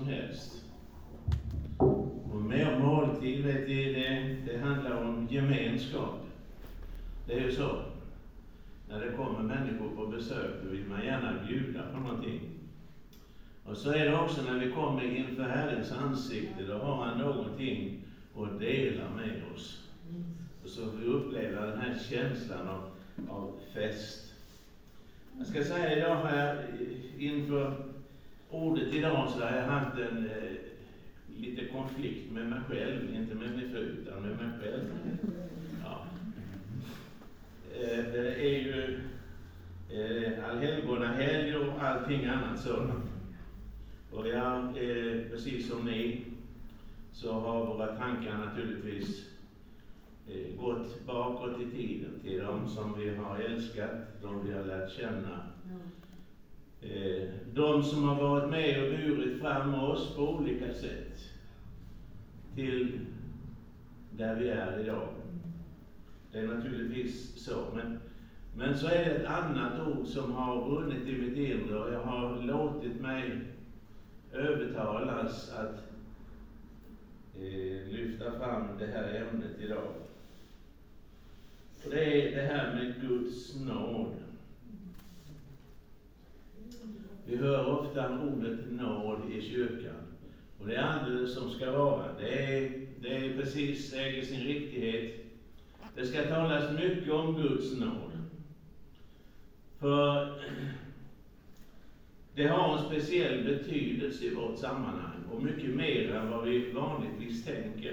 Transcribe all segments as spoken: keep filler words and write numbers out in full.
helst. Och mer måltid, vet ni, det, det handlar om gemenskap. Det är ju så. När det kommer människor på besök, då vill man gärna bjuda på någonting. Och så är det också när vi kommer inför Herrens ansikte, då har han någonting att dela med oss. Och så vi upplever den här känslan av, av fest. Jag ska säga, idag har jag inför ordet idag så har jag haft en eh, lite konflikt med mig själv, inte med min fru utan med mig själv. Ja. Eh, det är ju eh, allhelgonahelg och allting annat sådant. Och jag, eh, precis som ni, så har våra tankar naturligtvis eh, gått bakåt i tiden till de som vi har älskat, de vi har lärt känna. Eh, de som har varit med och burit fram oss på olika sätt till där vi är idag. Det är naturligtvis så, men, men så är det ett annat ord som har vunnit i mitt inre, och jag har låtit mig övertalas att eh, lyfta fram det här ämnet idag. Och det är det här med Guds nåd. Vi hör ofta ordet nåd i kyrkan, och det är alldeles som ska vara. Det är, det är precis, äger sin riktighet. Det ska talas mycket om Guds nåd. För det har en speciell betydelse i vårt sammanhang, och mycket mer än vad vi vanligtvis tänker.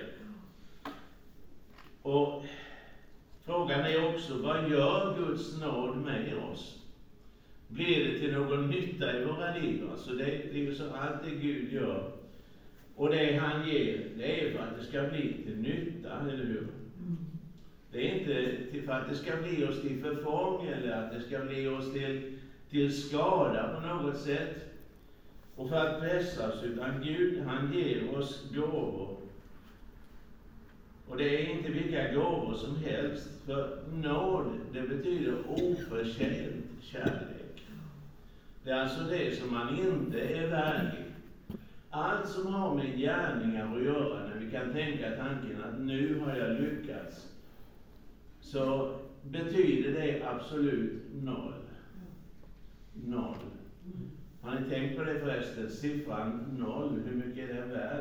Och frågan är också, vad gör Guds nåd med oss? Blir det till någon nytta i våra liv? Alltså det, det är ju så allt det Gud gör. Och det han ger, det är för att det ska bli till nytta, eller hur? Det är inte till för att det ska bli oss till förfång, eller att det ska bli oss till, till skada på något sätt. Och för att pressa oss, utan Gud, han ger oss gåvor. Och det är inte vilka gåvor som helst. För nåd, det betyder oförtjänt kärlek. Det är alltså det som man inte är värdig. Allt som har med gärningar att göra, när vi kan tänka tanken att nu har jag lyckats, så betyder det absolut noll. Noll. Har ni tänkt på det förresten? Siffran noll, hur mycket är den värd?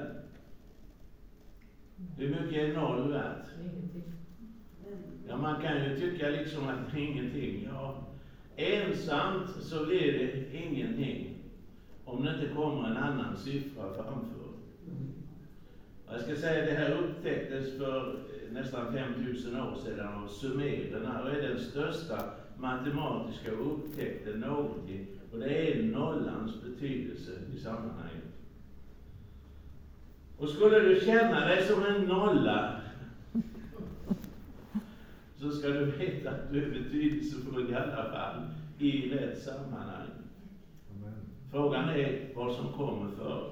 Hur mycket är noll värt? Ja, man kan ju tycka liksom att det är ingenting. Ja, ensamt så blir det ingenting om det inte kommer en annan siffra framför. Jag ska säga att det här upptäcktes för nästan fem tusen år sedan av sumererna, och är den största matematiska upptäckten någonting, och det är nollans betydelse i sammanhanget. Och skulle du känna dig som en nolla, så ska du veta att du är betydelsefull i alla fall i rätt sammanhang. Amen. Frågan är vad som kommer för.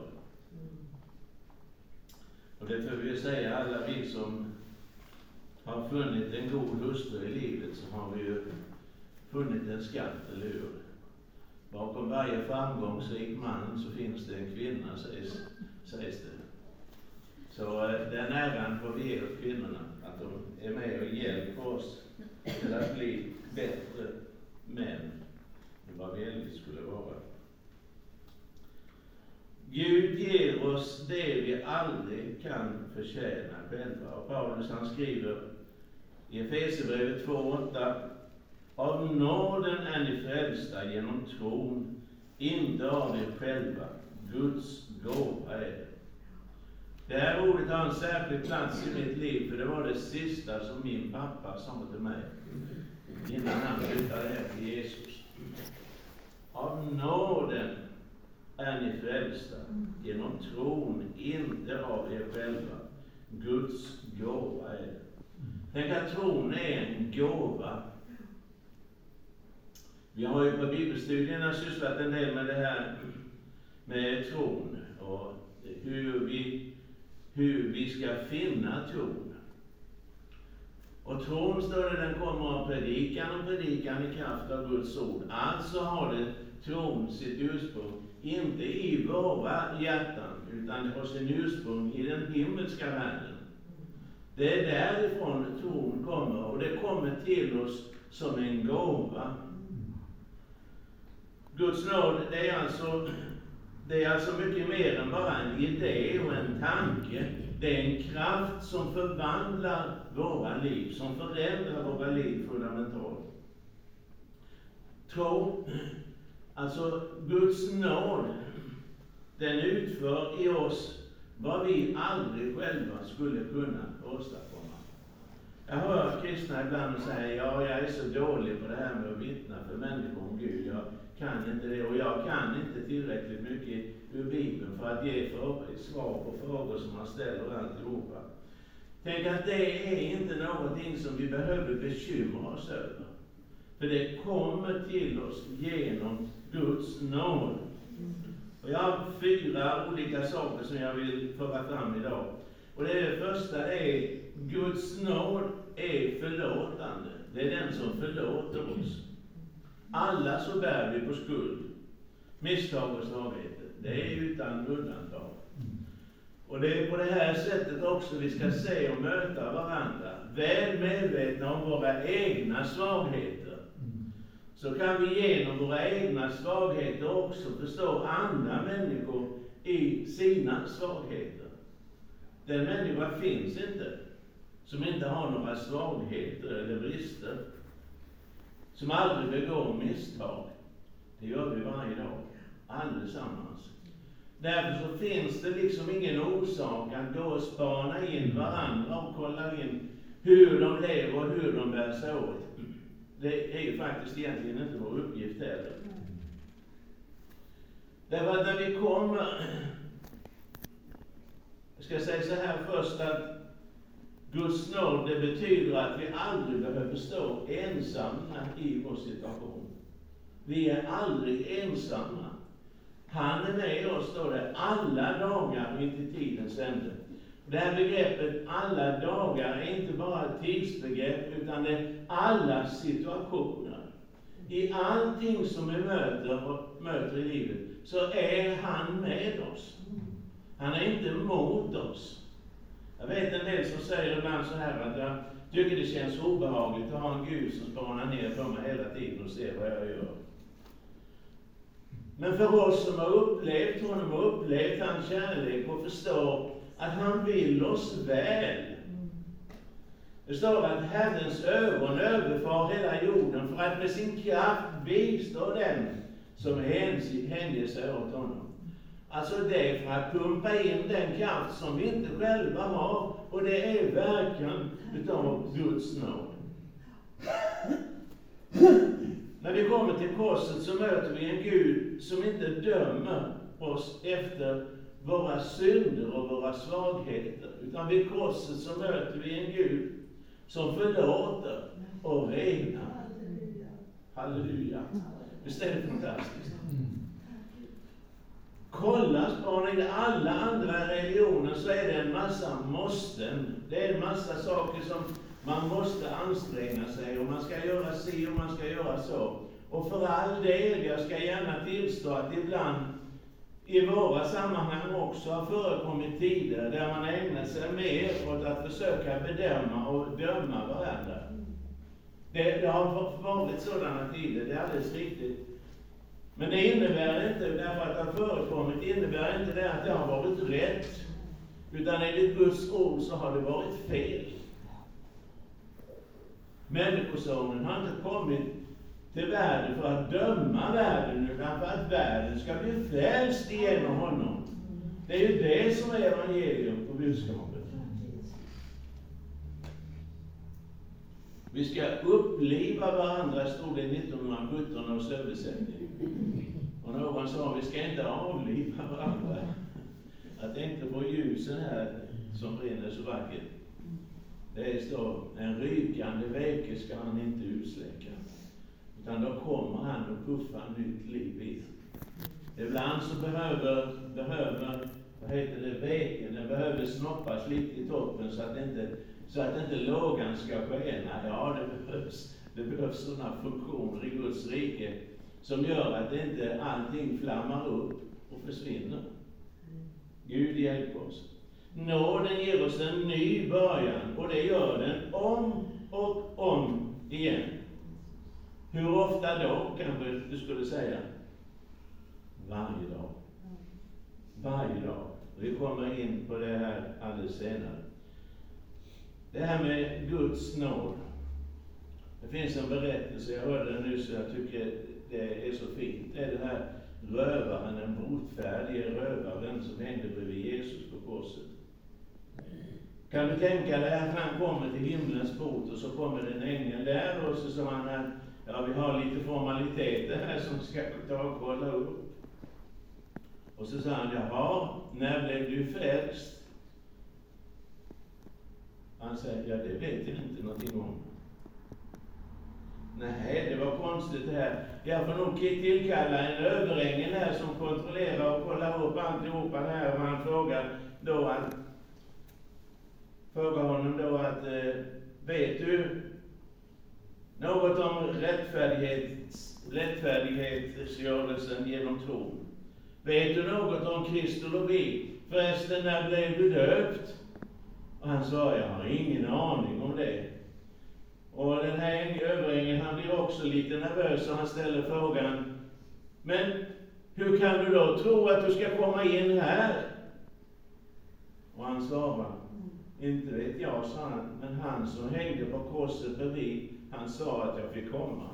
Och det får vi säga, alla vi som har funnit en god hustru i livet, så har vi ju funnit en skatt, eller hur? Bakom varje framgångsrik man så finns det en kvinna, sägs, sägs det. Så den äran får vi ge åt kvinnorna, att de är med och hjälper oss till att bli bättre män än vad vi eljest skulle vara. Gud ger oss det vi aldrig kan förtjäna själva. Och Paulus, han skriver i Efesierbrevet två åtta: av nåden är ni frälsta genom tron, inte av er själva. Guds gåva är det. Det här ordet har en särskild plats i mitt liv, för det var det sista som min pappa sa till mig innan han flyttade hem till Jesus. Av nåden är ni frälsta genom tron, inte av er själva. Guds gåva är det. Tänk att tron är en gåva. Vi har ju på bibelstudierna sysslat en del med det här med tron och hur vi, hur vi ska finna tron. Och tron, står det, den kommer av predikan, och predikan i kraft av Guds ord. Alltså har det tron sitt ursprung inte i våra hjärtan, utan det har sin ursprung i den himmelska världen. Det är därifrån tron kommer, och det kommer till oss som en gåva. Guds nåd, det är alltså, det är alltså mycket mer än bara en idé och en tanke. Det är en kraft som förvandlar våra liv, som förändrar våra liv fundamentalt. Tro, alltså Guds nåd, den utför i oss vad vi aldrig själva skulle kunna åstadkomma. Jag hör kristna ibland säga, ja, jag är så dålig på det här med att vittna för människor om Gud. Jag kan inte det, och jag kan inte tillräckligt mycket ur Bibeln för att ge för, svar på frågor som man ställer och alltihopa. Tänk att det är inte någonting som vi behöver bekymra oss över. För det kommer till oss genom Guds nåd. Och jag har fyra olika saker som jag vill föra fram idag. Och det, det första är Guds nåd är förlåtande. Det är den som förlåter oss. Alla så bär vi på skuld, misstag och svagheter. Det är utan undantag. Och det är på det här sättet också vi ska se och möta varandra. Väl medvetna om våra egna svagheter, så kan vi genom våra egna svagheter också förstå andra människor i sina svagheter. Den människa finns inte som inte har några svagheter eller brister, som aldrig begår misstag. Det gör vi varje dag, allesammans. Därför så finns det liksom ingen orsak att gå och spana in varandra och kolla in hur de lever och hur de bär sig åt. Det är ju faktiskt egentligen inte vår uppgift heller. Därför att när vi kommer, jag ska säga så här först, att Guds nåd, det betyder att vi aldrig behöver stå ensamma i vår situation. Vi är aldrig ensamma. Han är med oss, står det, alla dagar intill tidens ände. Det här begreppet alla dagar är inte bara ett tidsbegrepp, utan det är alla situationer. I allting som vi möter och möter i livet så är han med oss. Han är inte emot oss. Jag vet en del som säger ibland så här att jag tycker det känns obehagligt att ha en Gud som spanar ner på mig hela tiden och ser vad jag gör. Men för oss som har upplevt honom och upplevt hans kärlek och förstår att han vill oss väl. Det står att Herrens ögon överfar hela jorden för att med sin kraft bistå den som hänger sig åt honom. Alltså det är för att pumpa in den kraft som vi inte själva har, och det är verkan utav Guds nåd. När vi kommer till korset så möter vi en Gud som inte dömer oss efter våra synder och våra svagheter, utan vid korset så möter vi en Gud som förlåter och renar. Halleluja. Visst är det fantastiskt? Kolla, barn, i alla andra religioner så är det en massa måsten. Det är en massa saker som man måste anstränga sig, och man ska göra si och man ska göra så. Och för all del, jag ska gärna tillstå att ibland i våra sammanhang också har förekommit tider där man ägnar sig mer åt att försöka bedöma och döma varandra. Det, det har varit sådana tider, det är alldeles riktigt. Men det innebär inte, därför att det har förekommit, innebär inte det att det har varit rätt. Utan enligt Guds ord så har det varit fel. Människosonen har inte kommit till världen för att döma världen, utan för att världen ska bli frälst genom honom. Det är ju det som är evangelium och budskapet. Vi ska uppliva varandra, stod det i nittonhundrasjutton års översättning. Och någon sa, vi ska inte avliva varandra. Jag tänkte på ljusen här som brinner så vackert. Det står, en rykande väke ska han inte utsläcka. Utan då kommer han och puffar nytt liv i. Ibland så behöver, behöver vad heter det, väken, den behöver snoppas lite i toppen så att inte, så att inte lågan ska skena. Ja, det behövs, det behövs sådana funktioner i Guds rike som gör att det inte allting flammar upp och försvinner. Gud hjälp oss. Nåden ger oss en ny början, och det gör den om och om igen. Hur ofta då, kanske du skulle säga? Varje dag. Varje dag. Vi kommer in på det här alldeles senare. Det här med Guds nåd. Det finns en berättelse, jag hörde den nyss, jag tycker det är så fint. Det är den här rövaren, den botfärdige rövaren som hängde bredvid Jesus på korset. Kan du tänka dig att han kommer till himlens port och så kommer en ängel där och så sa han att ja, vi har lite formaliteter här som ska ta och kolla upp. Och så sa han, jaha, när blev du frälst? Han säger, ja det vet jag inte någonting om. Nej, det var konstigt det här. Jag får nog tillkalla en överängel här som kontrollerar och kollar upp alltihopa här. Och han frågar då att, frågar honom då att, eh, vet du något om rättfärdighets, rättfärdighetsgörelsen genom tron? Vet du något om kristologi? Förresten, när blev du döpt? Och han sa, jag har ingen aning om det. Och den här överängeln, han blir också lite nervös och han ställer frågan, men hur kan du då tro att du ska komma in här? Och han svarar, inte vet jag, sa han, men han som hängde på korset bredvid, han sa att jag fick komma.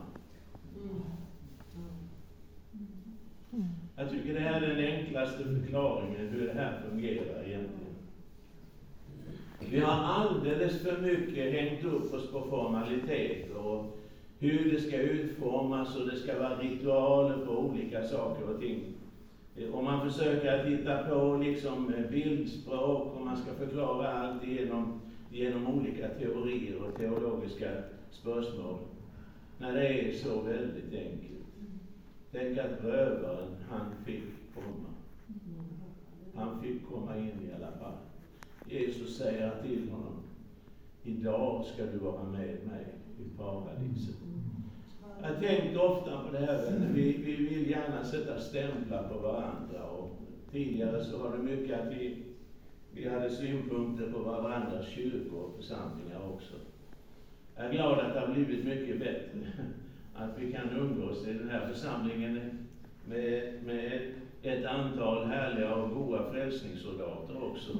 Jag tycker det är den enklaste förklaringen hur det här fungerar egentligen. Vi har alldeles för mycket hängt upp oss på formaliteter och hur det ska utformas, och det ska vara ritualer på olika saker och ting. Om man försöker att titta på liksom bildspråk och man ska förklara allt genom, genom olika teorier och teologiska spörsmål. När det är så väldigt enkelt. Tänk att rövaren, han fick komma. Han fick komma in i alla fall. Jesus säger till honom, idag ska du vara med mig i paradiset. Jag tänkte ofta på det här, vi, vi vill gärna sätta stämplar på varandra, och tidigare så var det mycket att vi, vi hade synpunkter på varandras kyrkor och församlingar också. Jag är glad att det har blivit mycket bättre, att vi kan umgås i den här församlingen med, med ett antal härliga och goda frälsningssoldater också.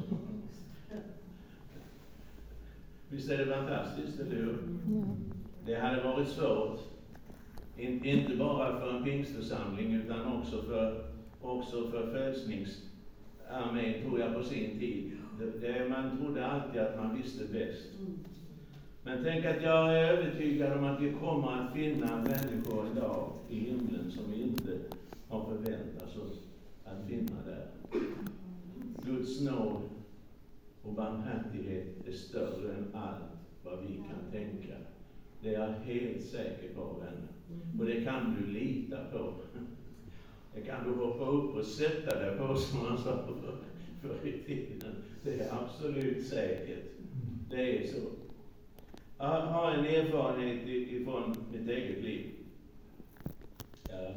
Visst är det fantastiskt, eller hur? Det hade varit svårt, In, inte bara för en pingstförsamling utan också för, också för frälsningsarmén, tror jag, på sin tid. Det, det, man trodde alltid att man visste bäst. Men tänk att jag är övertygad om att vi kommer att finna människor idag i himlen som vi inte har förväntat oss att finna där. Guds nåd och barmhärtighet är större än allt vad vi kan tänka. Det är jag helt säker på, vänner. Och det kan du lita på. Det kan du hoppa upp och sätta dig på, som man sa för, för i tiden. Det är absolut säkert. Det är så. Jag har en erfarenhet ifrån mitt eget liv. Jag,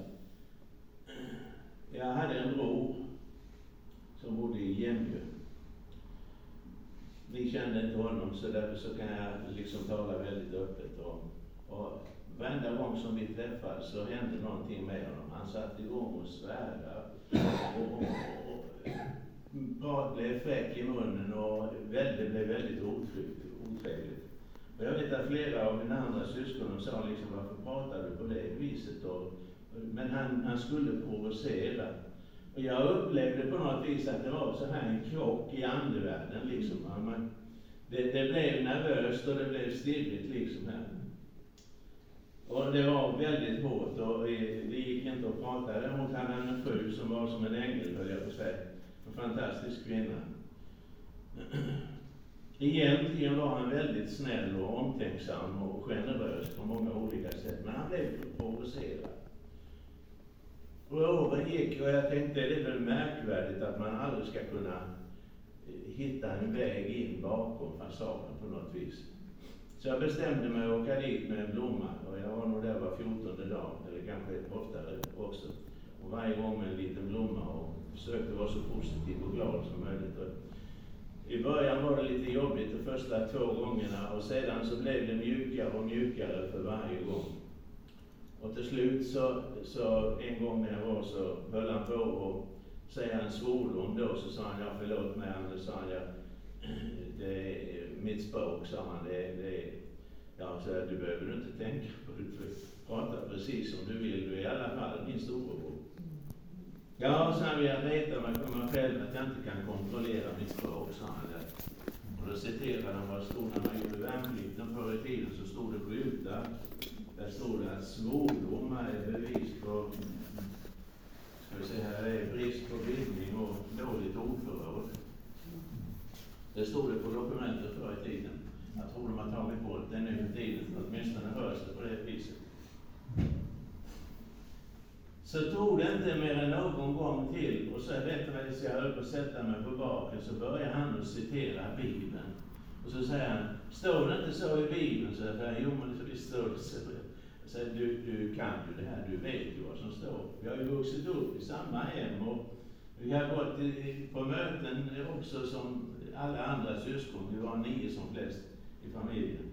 jag hade en bror som bodde i Jämjö. Ni kände inte honom, så därför så kan jag liksom tala väldigt öppet om. Och varenda gång som vi träffades så hände någonting med honom. Han satt igång och svärda. Och, och, och, och prat blev fräck i munnen och väldigt, blev väldigt otrevligt. Och jag vet att flera av mina andra syskon sa liksom, varför pratar du på det viset? Och, men han, han skulle provocera. Och jag upplevde på något vis att det var så här en krock i andevärlden liksom. Man, det, det blev nervöst och det blev stirrigt liksom här. Och det var väldigt hårt och vi, vi gick inte och pratade. Däremot hade han en fru som var som en ängel, höll jag på att säga. En fantastisk kvinna. Egentligen var han väldigt snäll och omtänksam och generös på många olika sätt. Men han blev provocerad. Och åren gick och jag tänkte, det är väl märkvärdigt att man aldrig ska kunna hitta en väg in bakom fasaden på något vis. Så jag bestämde mig att åka dit med en blomma, och jag var nog där var fjortonde dag, eller kanske oftare också. Och varje gång med en liten blomma, och försökte vara så positiv och glad som möjligt. Och i början var det lite jobbigt de första två gångerna, och sedan så blev det mjukare och mjukare för varje gång. Och till slut så, så en gång när jag var så höll han på att säga en svordom då, så sa han, ja förlåt mig Anders, sa han, ja, det är mitt språk, sa han, det, det ja, så du behöver inte tänka på det, du pratar precis som du vill, du är i alla fall min storebror. Ja, så han, jag retar mig för mig själv att jag inte kan kontrollera mitt språk, sa han där. Och då citerade han vad det stod när man gjorde värnplikten förr i tiden, så stod det skyltar. Där stod det att svordomar är bevis på, ska vi säga här, är brist på bildning och dåligt ordförråd. Det stod det på dokumentet förr i tiden. Jag tror de har tagit bort det nu för tiden, åtminstone hörs det på det viset. Så tog det inte mer än någon gång till, och så vet jag så jag höll på att sätta mig på baken, så börjar han att citera Bibeln. Och så säger han, står det inte så i Bibeln? Så jag säger, jo men det står det så. Jag säger, du, du kan ju det här, du vet ju vad som står. Vi har ju vuxit upp i samma hem, och vi har gått i, på möten också som alla andra syskon. Vi var nio som flest i familjen.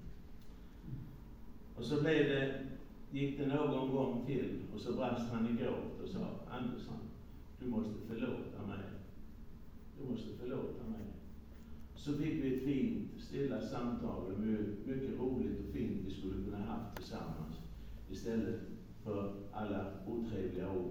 Och så blev det, gick det någon gång till, och så brast han i gråt och sa, Andersson, du måste förlåta mig. Du måste förlåta mig. Så fick vi ett fint, stilla samtal, och mycket roligt och fint vi skulle kunna haft tillsammans, istället för alla otrevliga ord.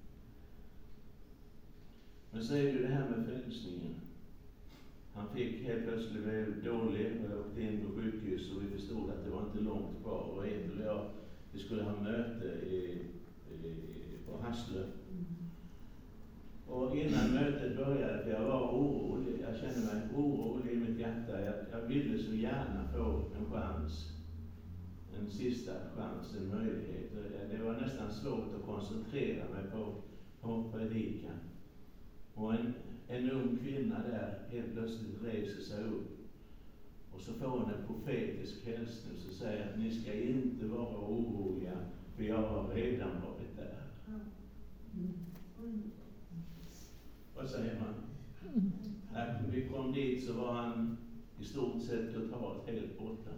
Men så är det ju det här med frälsningen. Han fick helt plötsligt blev dålig, och åkte in på sjukhus, och vi förstod att det var inte långt kvar, och Emil och jag, vi skulle ha möte i, i, på Hasslö. Och innan mötet började, för jag var orolig, jag kände mig orolig i mitt hjärta. Jag, jag ville så gärna få en chans, en sista chans, en möjlighet. Det var nästan svårt att koncentrera mig på, på predikan. Och en, en ung kvinna där helt plötsligt reser sig upp. Och så får hon en profetisk hälsning, så säger att ni ska inte vara oroliga, för jag har redan varit där. Vad säger man? När vi kom dit så var han i stort sett totalt helt borta.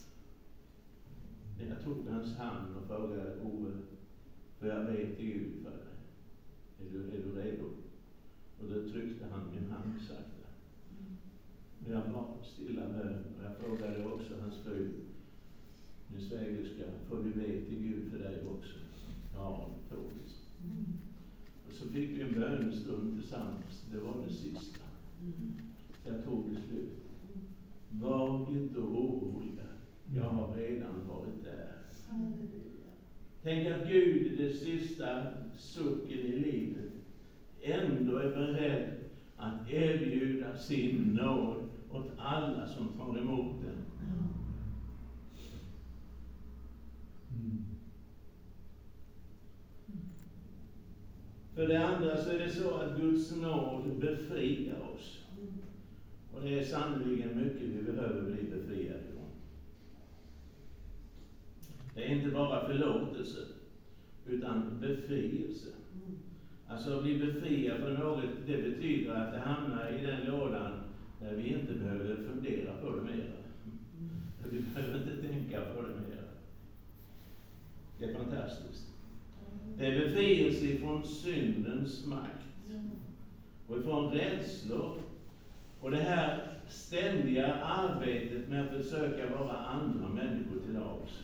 Jag tog hans hand och frågade, Ove, för jag vet Gud för dig. Är du, är du redo? Och då tryckte han min hand sakta. Och jag var stilla med, och jag frågade också hans fru, min svägerska, för du vet Gud för dig också. Ja, det tog det. Och så fick vi en bönestund tillsammans. Det var det sista. Jag tog det slut. Var inte oroliga. Jag har redan varit där. Tänk att Gud i det sista sucken i livet ändå är beredd att erbjuda sin nåd åt alla som tar emot den. För det andra så är det så att Guds nåd befriar oss. Och det är sannoliken mycket vi behöver bli befriade från. Det är inte bara förlåtelse, utan befrielse. Alltså att bli befriad från något, det betyder att det hamnar i den lådan där vi inte behöver fundera på det mera. Vi behöver inte tänka på det mera. Det är fantastiskt. Det är befrielse från syndens makt och ifrån rädslor. Och det här ständiga arbetet med att försöka vara andra människor till lags.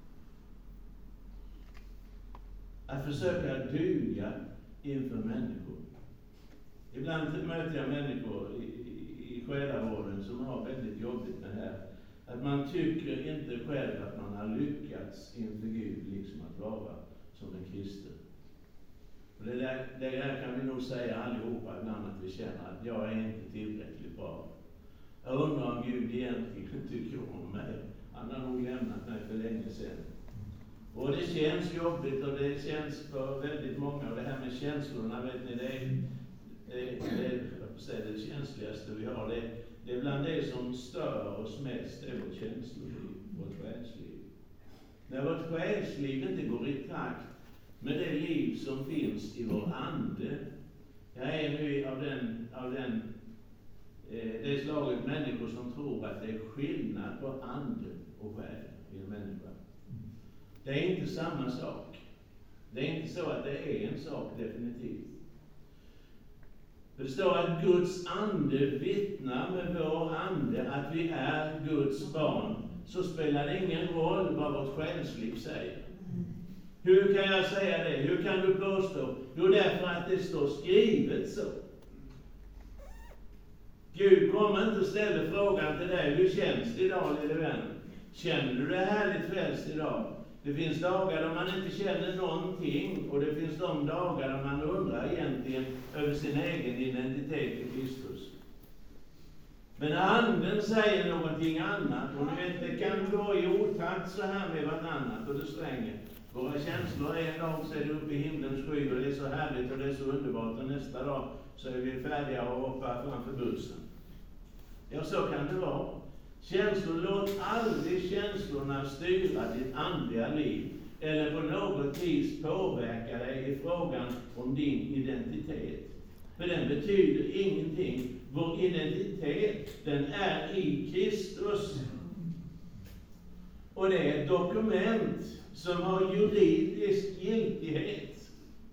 Att försöka duga inför människor. Ibland möter jag människor i, i, i själavården som har väldigt jobbigt med det här. Att man tycker inte själv att man har lyckats inför Gud liksom att vara som en kristen. Och det, där, det där kan vi nog säga allihopa ibland, att vi känner att jag är inte tillräckligt bra. Jag undrar om Gud egentligen tycker om mig. Han har nog lämnat mig för länge sedan. Och det känns jobbigt, och det känns för väldigt många. Och det här med känslorna, vet ni, det är det, det, det, det känsligaste vi har. Det, det är bland det som stör oss mest, är vårt känsloliv, vårt själsliv. När vårt själsliv inte går i takt med det liv som finns i vår ande. Jag är nu av den, av den eh, det slaget människor som tror att det är skillnad på ande och själ i en människa. Det är inte samma sak. Det är inte så att det är en sak definitivt. Det står att Guds ande vittnar med vår ande att vi är Guds barn. Så spelar det ingen roll vad vårt själsliv säger. Hur kan jag säga det? Hur kan du påstå? Jo, därför att det står skrivet så. Gud kommer inte ställa frågan till dig: hur känns det idag, lille vän? Känner du det härligt frälst idag? Det finns dagar då man inte känner någonting, och det finns de dagar då man undrar egentligen över sin egen identitet i Kristus. Men anden säger någonting annat, och du vet, det kan gå i otakt så här med vartannat, och det svänger. Våra känslor är en dag så är det uppe i himlens sky, och det är så härligt och det är så underbart, och nästa dag så är vi färdiga att hoppa framför bussen. Ja, så kan det vara. Känslor, låt aldrig känslorna styra ditt andliga liv eller på något vis påverka dig i frågan om din identitet. För den betyder ingenting. Vår identitet, den är i Kristus. Och det är ett dokument som har juridisk giltighet.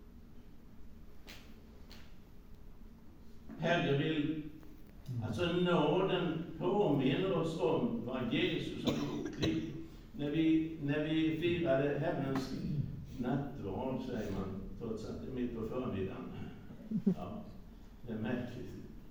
Herre vill, alltså nåden påminner oss om vad Jesus har gjort. När vi, när vi firade Herrens nattvard, säger man, trots att det är mitt på förmiddagen. Ja, det är märkligt.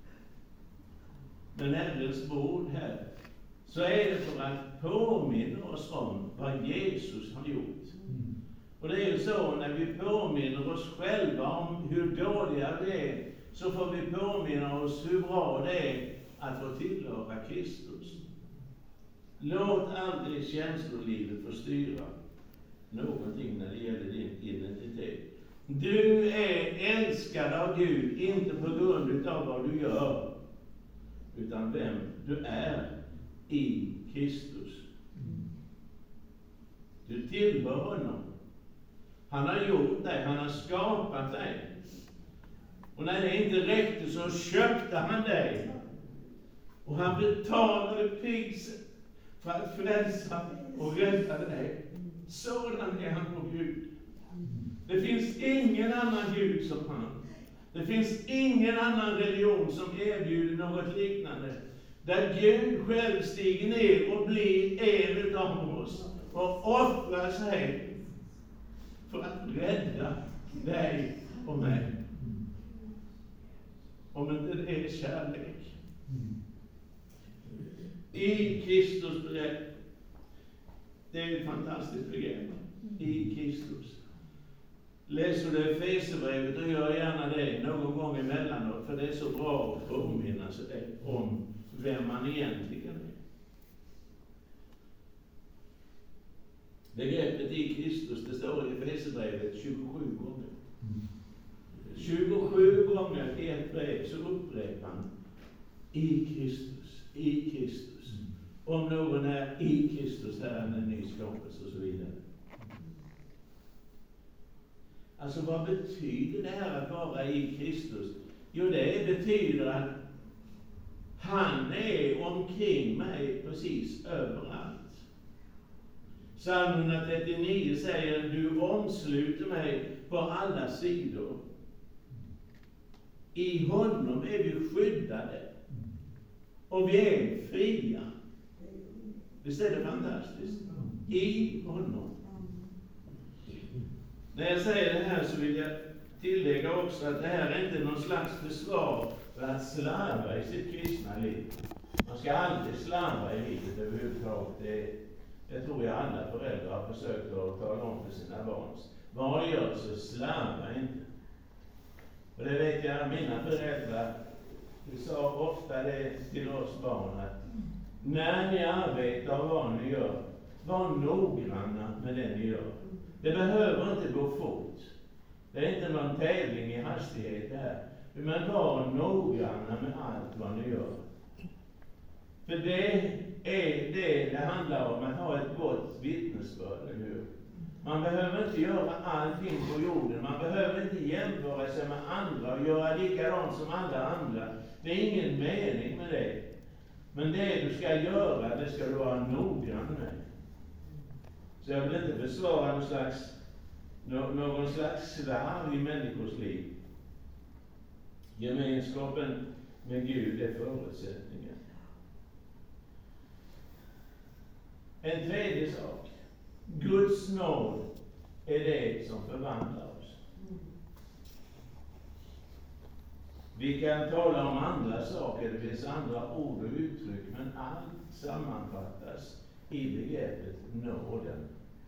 Men Herrens bord här, så är det för att påminna oss om vad Jesus har gjort. Och det är ju så, när vi påminner oss själva om hur dåliga vi är, så får vi påminna oss hur bra det är att få tillhöra Kristus. Låt aldrig känslolivet få styra någonting när det gäller din identitet. Du är älskad av Gud, inte på grund av vad du gör, utan vem du är i Kristus. Du tillhör honom. Han har gjort dig, han har skapat dig. Och när det inte räckte så köpte han dig. Och han betalade priset för att frälsa och rädda dig. Sådan är han vår Gud. Det finns ingen annan Gud som han. Det finns ingen annan religion som erbjuder något liknande. Där Gud själv stiger ner och blir en av oss och offrar sig för att rädda dig och mig. Om inte det är kärlek. I Kristus begrepp. Det är ett fantastiskt begrepp. I Kristus. Läser du Efesierbrevet, och gör gärna det någon gång emellanåt, för det är så bra att påminna sig om vem man egentligen är. Begreppet i Kristus, det står i Efesierbrevet tjugosju gånger. tjugosju gånger i ett brev så upprepar han i Kristus, i Kristus. Om någon är i Kristus, här är en ny skapelse och så vidare. Alltså, vad betyder det här att vara i Kristus? Jo, det betyder att han är omkring mig precis överallt. Psalm etthundratrettionio säger: du omsluter mig på alla sidor. I honom är vi skyddade. Och vi är fria. Visst är det fantastiskt? I honom. När jag säger det här så vill jag tillägga också att det här är inte någon slags försvar för att slarva i sitt kristna liv. Man ska aldrig slarva i livet överhuvudtaget. Det, det tror jag alla föräldrar har försökt att tala om för sina barn. Vad gör så slarva inte. Och det vet jag, mina föräldrar, de sa ofta det till oss barn, att när ni arbetar och vad ni gör, var noggranna med det ni gör. Det behöver inte gå fort. Det är inte någon tävling i hastighet här. Men var noggranna med allt vad ni gör. För det är det det handlar om, att ha ett gott vittnesbörd, eller hur? Man behöver inte göra allting på jorden. Man behöver inte jämföra sig med andra och göra likadant som alla andra. Det är ingen mening med det. Men det du ska göra, det ska du vara noggrann med. Så jag vill inte försvara någon slags, någon slags slarv i människors liv. Gemenskapen med Gud är förutsättningen. En tredje sak. Guds nåd är det som förvandlar oss. Vi kan tala om andra saker, det finns andra ord och uttryck, men allt sammanfattas i begreppet nåden.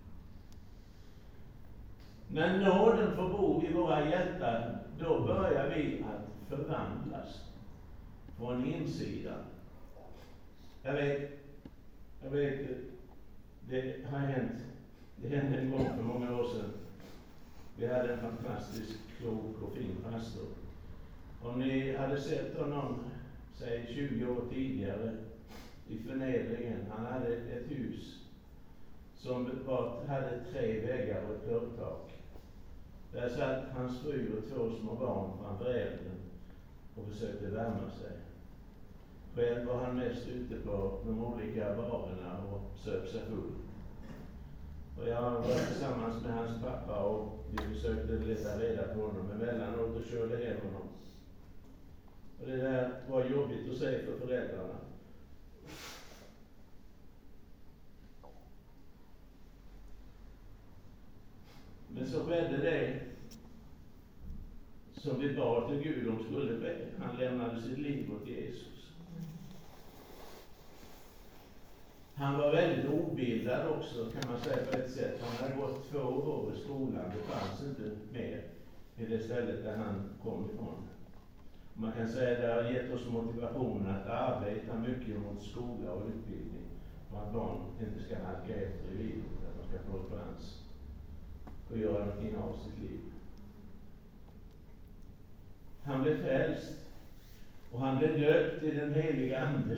När nåden får bo i våra hjärtan, då börjar vi att förvandlas från insidan. Jag vet, jag vet, det har hänt, det hände en gång för många år sedan. Vi hade en fantastisk, klok och fin pastor. Om ni hade sett honom, säg tjugo år tidigare, i förnedringen, han hade ett hus som var, hade tre väggar och ett dörrtak. Där satt hans fru och två små barn framför elden och försökte värma sig. Själv var han mest ute på de olika varorna och söp sig full. Och jag var tillsammans med hans pappa och vi försökte leta reda på honom emellanåt och körde hem honom. Och det där var jobbigt att säga för föräldrarna. Men så skedde det som vi bad till Gud om skulle ske. Han lämnade sitt liv åt Jesus. Han var väldigt obildad också, kan man säga på ett sätt. Han hade gått två år i skolan. Det fanns inte mer i det stället där han kom ifrån. Man kan säga att det har gett oss motivationen att arbeta mycket mot skola och utbildning. För att barn inte ska halka efter i livet. Att de ska få en chans och göra någonting av sitt liv. Han blev frälst. Och han blev döpt i den heliga ande.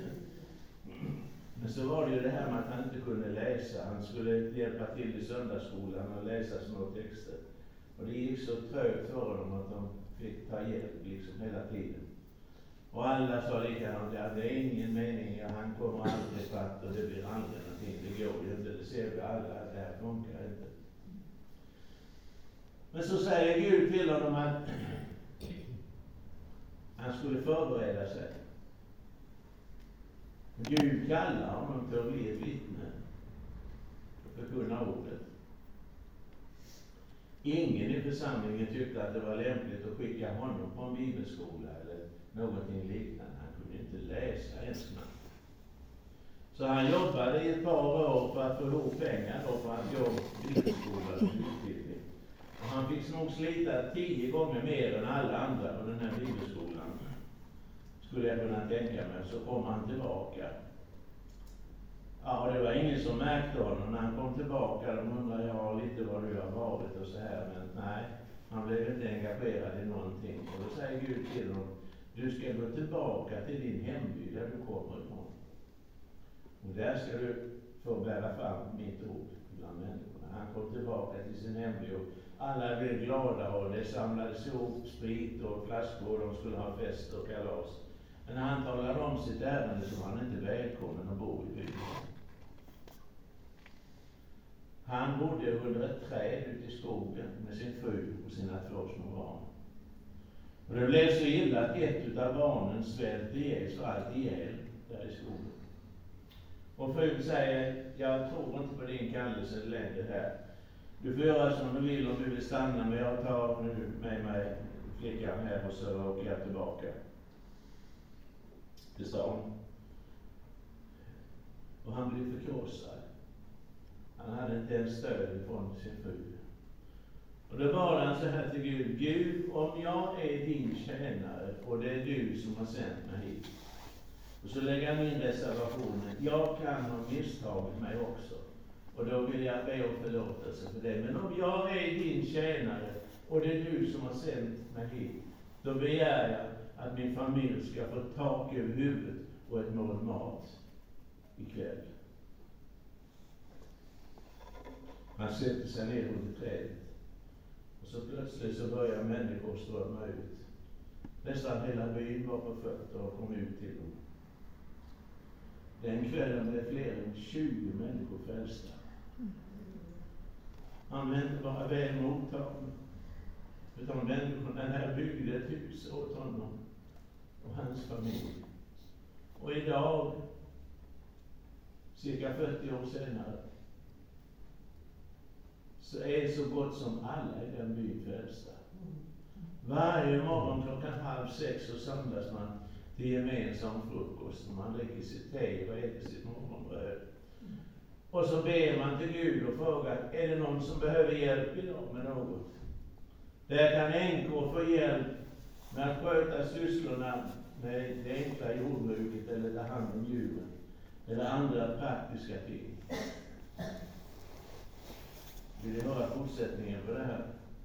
Men så var det ju det här med att han inte kunde läsa. Han skulle hjälpa till i söndagsskolan och läsa små texter. Och det gick så trögt för dem att de fick ta hjälp liksom hela tiden. Och alla sa likadant, ja det är ingen mening, ja, han kommer aldrig fatt och det blir aldrig någonting. Det går ju inte, det ser vi alla att det här funkar inte. Men så säger Gud till honom att han skulle förbereda sig. Gud kallar honom till att bli ett vittne och förkunna ordet. Ingen i församlingen tyckte att det var lämpligt att skicka honom på en bibelskola eller någonting liknande. Han kunde inte läsa ens. Så han jobbade i ett par år för att få ihop pengar då för att gå bibelskola och utbildning. Och han fick nog slita tio gånger mer än alla andra på den här bibelskolan. Skulle jag kunna tänka mig. Så kom han tillbaka. Ja, och det var ingen som märkte honom. När han kom tillbaka, de undrade jag lite vad du har varit och så här. Men nej, han blev inte engagerad i någonting. Och då säger Gud till honom, du ska gå tillbaka till din hemby där du kommer ifrån. Och där ska du få bära fram mitt ord bland människorna. Han kom tillbaka till sin hemby och alla blev glada och det samlades ihop sprit och flaskor och de skulle ha fest och kalas. Men när han talade om sitt ärende så var han inte välkommen att bo i byn. Han bodde under ett träd ute i skogen med sin fru och sina två små barn. Och det blev så illa att ett av barnen svälte ihjäl, så allt ihjäl där i skogen. Och frun säger, jag tror inte på din kallelse längre här. Du får göra som du vill om du vill stanna, men jag tar nu med mig flickan här och så åker jag tillbaka till stan. Och han blev förkrossad. Han hade inte ens stöd från sin fru. Och då bad han så här till Gud, Gud, om jag är din tjänare och det är du som har sänt mig hit. Och så lägger han in reservationen, jag kan ha misstagit mig också. Och då vill jag be om förlåtelse för det. Men om jag är din tjänare och det är du som har sänt mig hit, då begär jag att min familj ska få tak över huvudet och ett mål mat ikväll. Han sätter sig ner under trädet. Och så plötsligt så börjar människor strömma ut. Nästan hela byn var på fötter och kom ut till dem. Den kvällen blev fler än tjugo människor frälsta. Han blev inte bara väl mottagen, utan människorna här byggde ett hus åt honom och hans familj. Och idag, cirka fyrtio år senare, så är så gott som alla i den byn frälsta. Varje morgon klockan halv sex så samlas man till gemensam frukost och man dricker sitt te och äter sitt morgonbröd. Och så ber man till Gud och frågar, är det någon som behöver hjälp idag med något? Där kan änkor få hjälp med att sköta sysslorna med det enkla jordbruket eller ta hand om djuren eller andra praktiska ting. Vill ni höra fortsättningen på det här?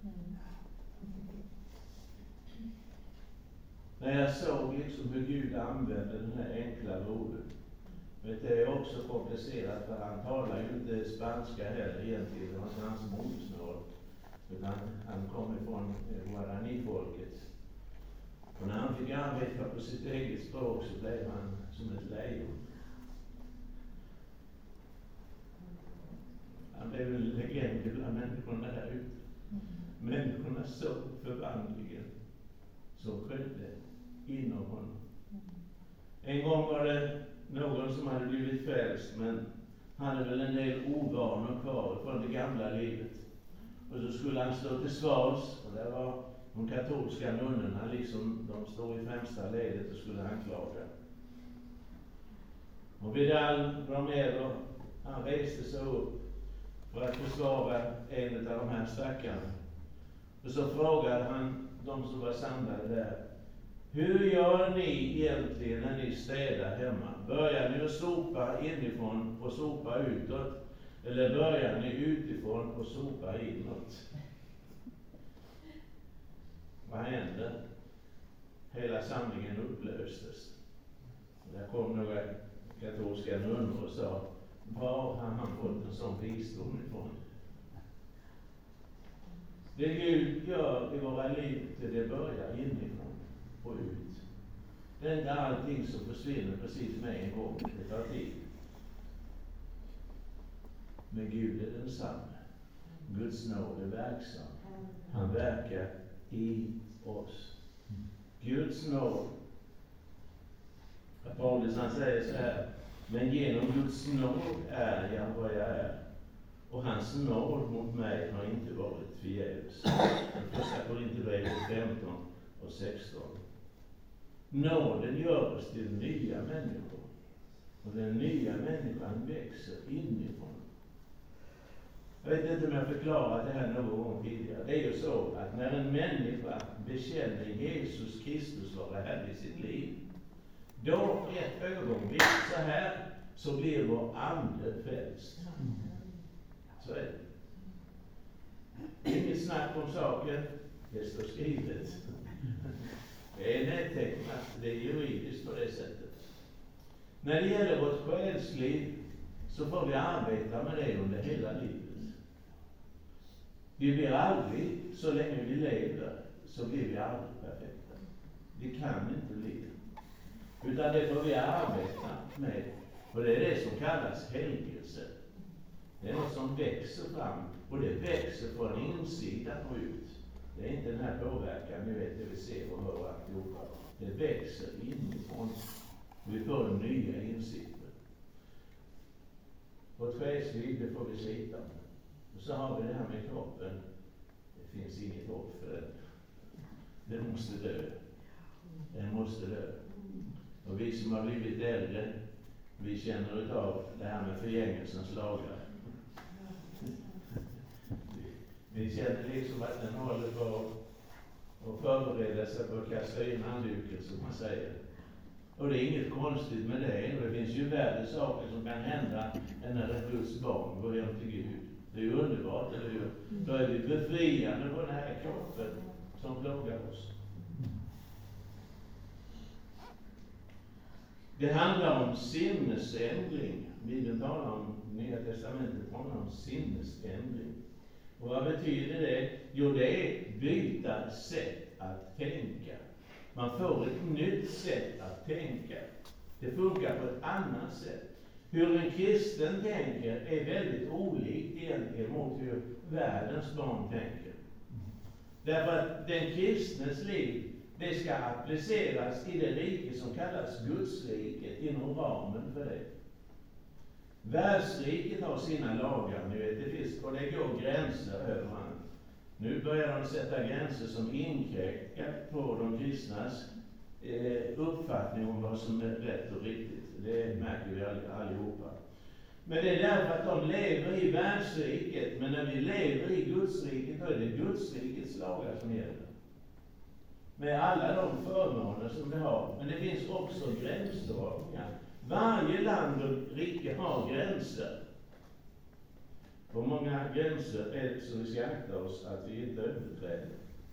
När jag såg liksom hur Gud använde den här enkla orden. Vet du, det är också komplicerat, för han talar ju inte spanska heller egentligen. Det var inte hans modersmål. Utan han kom ifrån Guarani-folket. Och när han fick arbeta på sitt eget språk så blev han som ett lejon. Han blev en legend bland människorna där ute. Människorna såg förvandlingen som skedde inom honom. En gång var det någon som hade blivit frälst, men han hade väl en del ovanor kvar från det gamla livet. Och så skulle han stå till svars, och där var de katolska nunnorna, liksom de stod i främsta ledet och skulle anklaga. Och Vidal Romero, han reste sig upp för att försvara en av de här stackarna. Och så frågade han de som var samlade där, hur gör ni egentligen när ni städar hemma? Börjar ni att sopa inifrån och sopa utåt? Eller börjar ni utifrån och sopa inåt? Vad hände? Hela samlingen upplöstes. Där kom några katolska nunnor och sa, var har han fått en sån visdom ifrån? Det Gud gör i våra liv, det börjar inifrån och ut. Det är inte allting som försvinner precis med en gång. Det tar tid. Men Gud är densamma. Guds nåd är verksam. Han verkar i oss. Guds nåd. Paulus han säger så här, men genom Guds nåd är jag vad jag är. Och hans nåd mot mig har inte varit förgäves. Första Korinthierbrevet femton och sexton. Nåden gör oss till nya människor. Och den nya människan växer inifrån. Jag vet inte om jag förklarat det här någon gång tidigare. Det är ju så att när en människa bekänner Jesus Kristus vara Herre i sitt liv, då ett ögonblick så här så blir vår ande frälst. Så är det. Inget snack om saken, det står skrivet. Det är nedtecknat, det är juridiskt på det sättet. När det gäller vårt själsliv så får vi arbeta med det under hela livet. Vi blir aldrig, så länge vi lever, så blir vi aldrig perfekta. Vi kan inte bli det. Utan det får vi arbeta med. Och det är det som kallas helgelse. Det är något som växer fram. Och det växer från insidan och ut. Det är inte den här påverkan, ni vet, det vi ser och hör alltihopa. Det växer inifrån. Vi får nya insikter. Vårt själsliv, det får vi slita med. Och så har vi det här med kroppen. Det finns inget hopp för den. Den måste dö. Den måste dö. Och vi som har blivit äldre, vi känner utav det här med förgängelsens lagar. Vi känner liksom att den håller på att förbereda sig på att kasta in handduken, som man säger. Och det är inget konstigt med det. Det finns ju värre saker som kan hända än när ett Guds barn går hem till Gud. Det är ju underbart, eller hur? Då är vi befriande på den här kroppen som plågar oss. Det handlar om sinnesändring. Bibeln talar om, Nya testamentet talar om sinnesändring. Och vad betyder det? Jo, det är byta sätt att tänka. Man får ett nytt sätt att tänka. Det funkar på ett annat sätt. Hur en kristen tänker är väldigt olikt egentligen mot hur världens barn tänker. Därför att den kristnes liv, det ska appliceras i det rike som kallas Gudsriket, inom ramen för det. Världsriket har sina lagar, ni vet, det finns, och det går gränser överallt. Nu börjar de sätta gränser som inkräktar på de kristnas eh, uppfattning om vad som är rätt och riktigt. Det märker vi allihopa. Men det är därför att de lever i världsriket, men när vi lever i Gudsriket, då är det Gudsrikets lagar som gäller. Med alla de förmåner som det har. Men det finns också gränsdragningar. Varje land och rike har gränser. Hur många gränser är det som vi ska akta oss att vi inte överträder?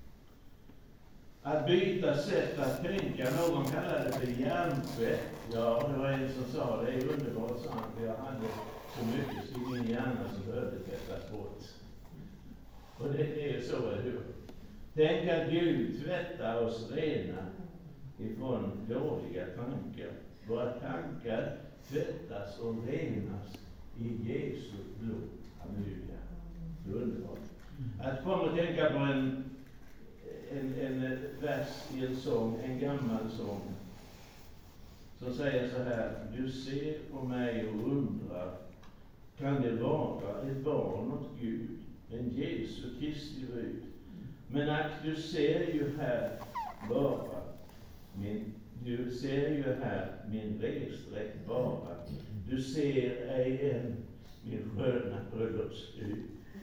Att byta sätt att tänka, någon kallar det för hjärntvätt. Ja, det var en som sa, det är underbart sant, jag hade så mycket i min hjärna som behövde tvättas bort. Och det, det är ju så, eller hur? Tänk att Gud tvättar oss rena ifrån dåliga tankar. Våra tankar tvättas och renas i Jesu blod. Halleluja. Det är underbart. Att komma och tänka på en, en, en vers i en sång, en gammal sång, som säger så här: du ser på mig och undrar, kan det vara ett barn åt Gud, en Jesu Kristi brud? Men att du ser ju här bara min, du ser ju här min vägsträck bara. Du ser ej än min sköna bröllopsduk.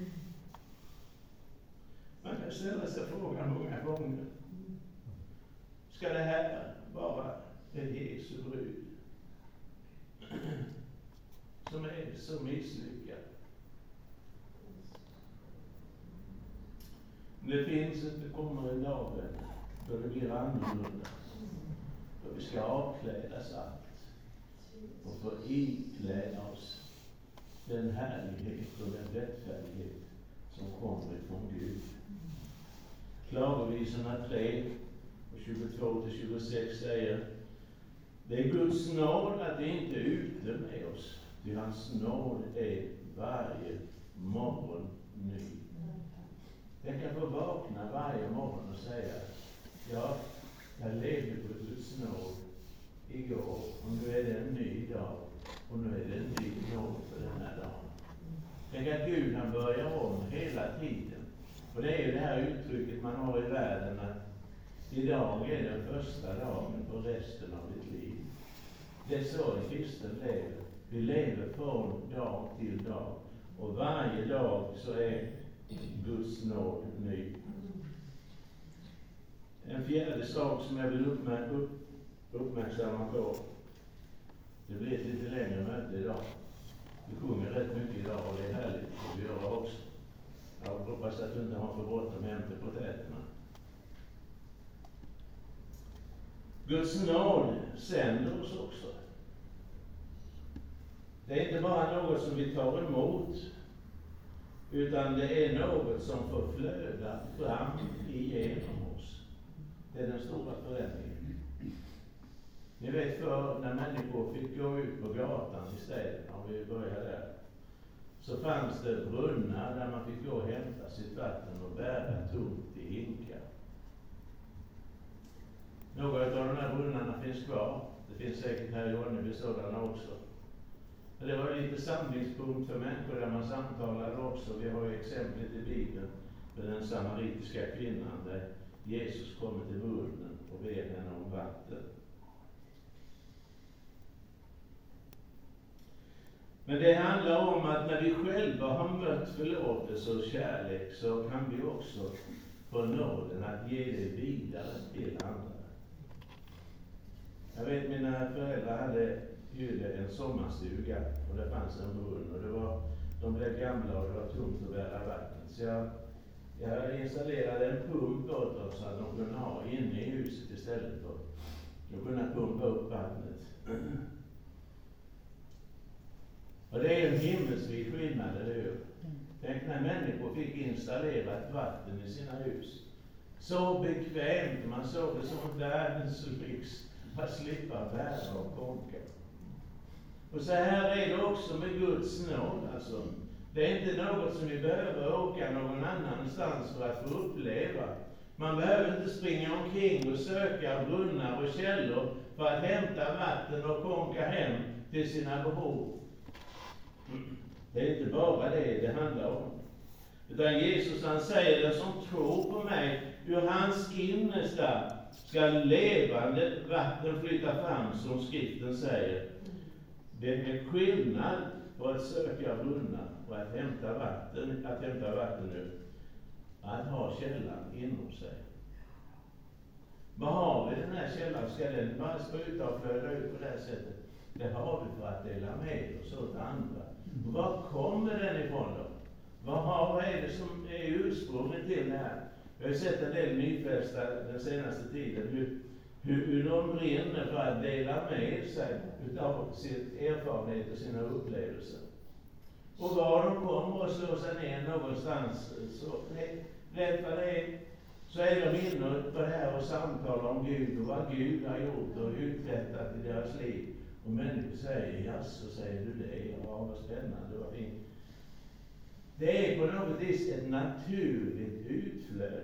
Man kan ställa sig frågan många gånger. Ska det här vara en Jesu brud som är så misslyckad? Det finns inte, kommer en dag då det blir annorlunda. Då vi ska avklädas allt och få ikläda oss den härlighet och den rättfärdighet som kommer ifrån Gud. Klagovisorna tre, tjugotvå till tjugosex säger: det är Guds nåd att det inte är ute med oss, ty hans nåd är varje morgon ny. Jag kan få vakna varje morgon och säga: ja, jag levde på Guds nåd igår, och nu är det en ny dag, och nu är det en ny nåd för den här dagen. Tänk att Gud, han börjar om hela tiden. Och det är ju det här uttrycket man har i världen, att idag är den första dagen på resten av ditt liv. Det är så en kristen lever. Vi lever från dag till dag, och varje dag så är Guds nåd ny. En fjärde sak som jag vill uppmär- upp, uppmärksamma på. Det blir ett lite längre möte idag. Vi sjunger rätt mycket idag, och det är härligt att vi gör också. Jag hoppas att du inte har för bråttom hem till potäterna. Guds nåd sänder oss också. Det är inte bara något som vi tar emot, utan det är något som får flöda fram igenom oss. Det är den stora förändringen. Ni vet, för när människor fick gå ut på gatan i städerna, om vi börjar där, så fanns det brunnar där man fick gå och hämta sitt vatten och bära tungt i hinkar. Några av de här brunnarna finns kvar. Det finns säkert här i Ronneby sådana också. Det var ju lite samlingspunkt för människor där man samtalade också. Vi har ju exemplet i Bibeln med den samaritiska kvinnan där Jesus kommer till brunnen och ber henne om vatten. Men det handlar om att när vi själva har mött förlåtelse och kärlek, så kan vi också få nåden att ge det vidare till andra. Jag vet, mina föräldrar hade ju en sommarstuga och det fanns en brunn, och det var, de blev gamla och det var tungt att bära vatten. Så jag, jag installerade en pump åt dem så att de kunde ha inne i huset istället för och kunna pumpa upp vattnet. Och det är en himmelsvid skillnad, eller hur? Tänk när människor fick installerat vatten i sina hus. Så bekvämt, man såg det som världens lyx att slippa bära och konka. Och så här är det också med Guds nåd. Alltså, det är inte något som vi behöver åka någon annanstans för att få uppleva. Man behöver inte springa omkring och söka brunnar och källor för att hämta vatten och konka hem till sina behov. Det är inte bara det det handlar om. Utan Jesus, han säger, den som tror på mig, ur hans innersta ska levande vatten flytta fram, som skriften säger. Det är skillnad på att söka brunnar och att hämta vatten, att hämta vatten ur. Att ha källan inom sig. Vad har vi den här källan? Ska den bara spruta och flöda ut på det här sättet? Det har vi för att dela med oss åt andra. Och var kommer den ifrån då? Vad, har, vad är det som är ursprunget till det här? Jag har sett en del nyfrälsta den senaste tiden. Hur, hur, hur de brinner för att dela med sig utav sin erfarenhet och sina upplevelser. Och var de kommer och slår sig ner någonstans, så rätt vad det är, så är de inne på det här och samtalar om Gud och vad Gud har gjort och uträttat i deras liv. Och människor säger, ja, så säger du det, ja, vad spännande, vad fint. Det är på något vis ett naturligt utflöde.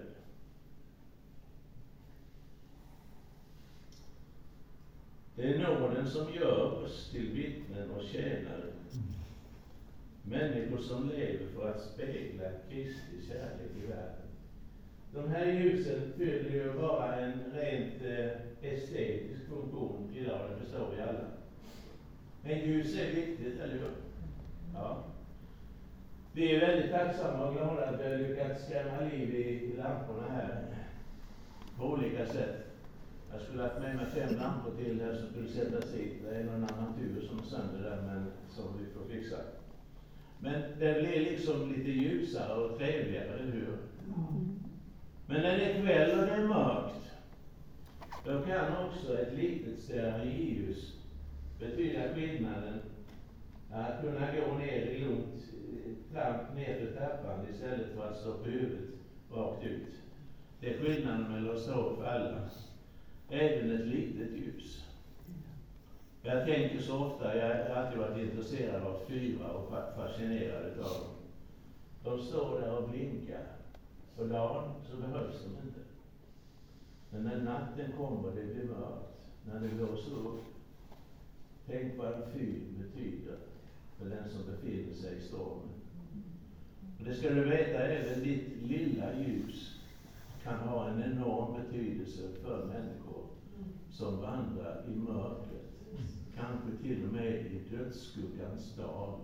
Det är nåden som gör oss till vittnen och tjänare. Människor som lever för att spegla Kristi kärlek i världen. De här ljusen fyller ju bara en rent eh, estetisk funktion idag, det förstår vi alla. Men ljus är viktigt, eller hur? Ja. Vi är väldigt tacksamma och glada att vi har lyckats skrämma liv i lamporna här på olika sätt. Jag skulle ha haft med mig fem lampor till här som skulle sättas hit. Det är någon armatur som är sönder där, men som vi får fixa. Men det blir liksom lite ljusare och trevligare, eller hur? Mm. Men när det är kväll och det är mörkt, då kan också ett litet stearinljus betyda skillnaden att kunna gå ner i lugnt tramp ner för trappan istället för att stå på huvudet rakt ut. Det är skillnaden mellan att stå för alla. Även ett litet ljus. Jag tänker så ofta, jag har alltid varit intresserad av fyra och fascinerad av dem. De står där och blinkar. På dagen så behövs de inte. Men när natten kommer, det blir mörkt. När det blåser upp. Tänk vad en fyr betyder för den som befinner sig i stormen. Och det ska du veta, även ditt lilla ljus kan ha en enorm betydelse för människor som vandrar i mörkret. Kanske till och med i dödsskuggans dal.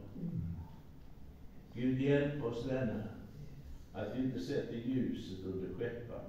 Gud hjälp oss, vänner, att vi inte sätter ljuset under skäppan.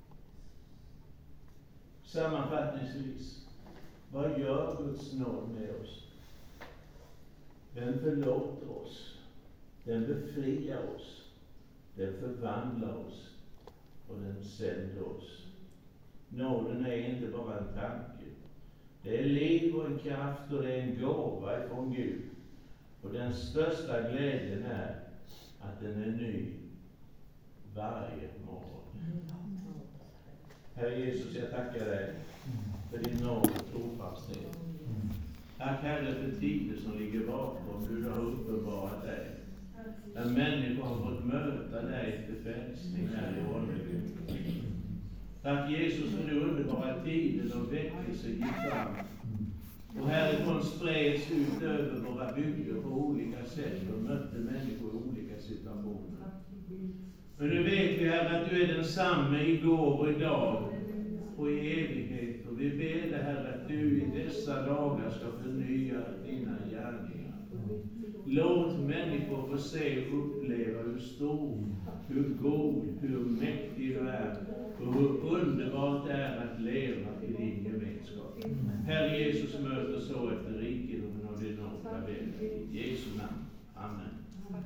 Sammanfattningsvis, vad gör Guds nåd med oss? Den förlåter oss. Den befriar oss. Den förvandlar oss. Och den sänder oss. Nåden är inte bara en tanke. Det är liv och en kraft och det är en gåva ifrån Gud. Och den största glädjen är att den är ny varje morgon. Herre Jesus, jag tackar dig för din nåd och trofasthet. Tack, Herre, för tider som ligger bakom hur du har uppenbarat dig. Där människor har fått möta dig till frälsning här i Ronneby. Tack, Jesus, för de underbara tider då väckelse gick fram. Och härifrån spreds ut över våra bygder på olika sätt och mötte människor i olika situationer. Men nu vet vi, Herre, att du är densamme igår och idag och i evighet. Och vi ber dig, Herre, att du i dessa dagar ska förnya dina gärningar. Låt människor få se och uppleva hur stor, hur god, hur mäktig du är och hur underbart det är att leva i din gemenskap. Herre Jesus, möter så efter rikedomen av din nåd. I Jesu namn. Amen.